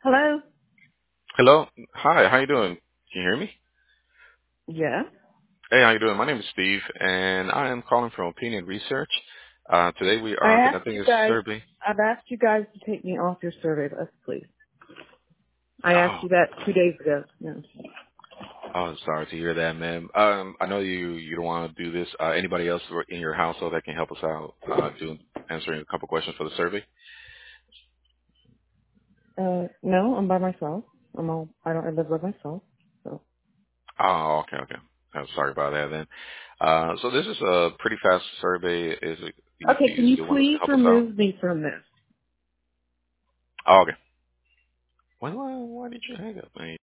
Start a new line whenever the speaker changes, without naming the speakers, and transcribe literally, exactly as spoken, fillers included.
Hello?
Hello. Hi. How you doing? Can you hear me?
Yeah.
Hey, how you doing? My name is Steve, and I am calling from Opinion Research. Uh, today we
I
are
asked
conducting
you
a
guys,
survey.
I've asked you guys to take me off your survey list, please. I asked
Oh,
you that two days ago. Yeah.
oh, sorry to hear that, ma'am. Um, I know you you don't want to do this. Uh, anybody else in your household that can help us out uh, doing answering a couple questions for the survey?
Uh, no, I'm by myself. I'm all, I don't I live by myself. So.
Oh, okay, okay. I'm sorry about that then. Uh, so this is a pretty fast survey. Is it, do you do
Okay,
you
can you
still want us to
please
help us out?
remove me from this?
Oh, okay. Why, why, why did you hang up, man?